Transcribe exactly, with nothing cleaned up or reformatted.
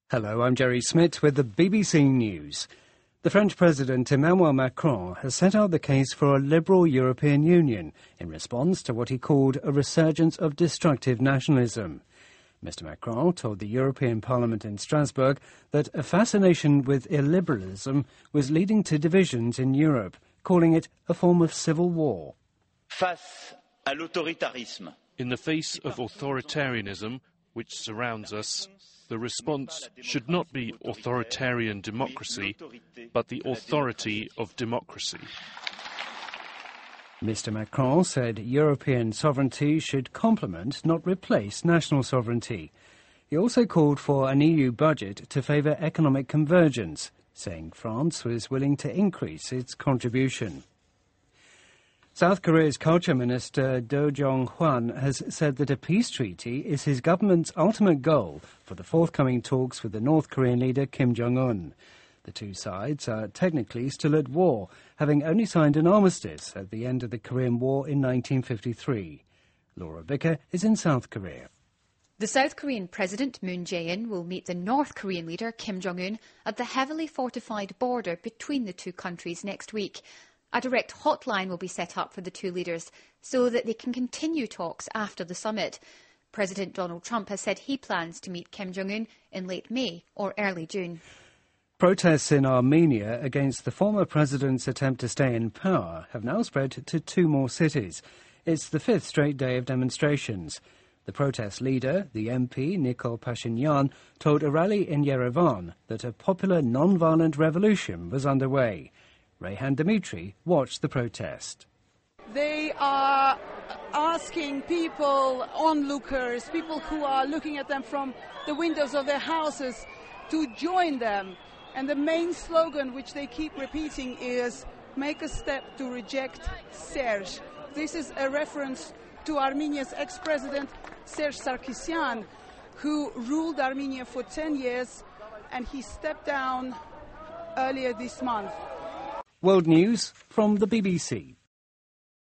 Hello, I'm Jerry Smith with the B B C News. The French President Emmanuel Macron has set out the case for a liberal European Union in response to what he called a resurgence of destructive nationalism. Mister Macron told the European Parliament in Strasbourg that a fascination with illiberalism was leading to divisions in Europe, calling it a form of civil war. Face à l'autoritarisme. In the face of authoritarianism, which surrounds us, the response should not be authoritarian democracy, but the authority of democracy. Mister Macron said European sovereignty should complement, not replace, national sovereignty. He also called for an E U budget to favour economic convergence, saying France was willing to increase its contribution. South Korea's culture minister Do Jong-hwan has said that a peace treaty is his government's ultimate goal for the forthcoming talks with the North Korean leader Kim Jong-un. The two sides are technically still at war, having only signed an armistice at the end of the Korean War in nineteen fifty-three. Laura Bicker is in South Korea. The South Korean President Moon Jae-in will meet the North Korean leader Kim Jong-un at the heavily fortified border between the two countries next week. A direct hotline will be set up for the two leaders so that they can continue talks after the summit. President Donald Trump has said he plans to meet Kim Jong-un in late May or early June. Protests in Armenia against the former president's attempt to stay in power have now spread to two more cities. It's the fifth straight day of demonstrations. The protest leader, the M P Nikol Pashinyan, told a rally in Yerevan that a popular non-violent revolution was underway. Rayhan Dimitri watched the protest. They are asking people, onlookers, people who are looking at them from the windows of their houses, to join them. And the main slogan, which they keep repeating, is "Make a step to reject Serge." This is a reference to Armenia's ex-president Serge Sarkisyan, who ruled Armenia for ten years, and he stepped down earlier this month. World News from the B B C.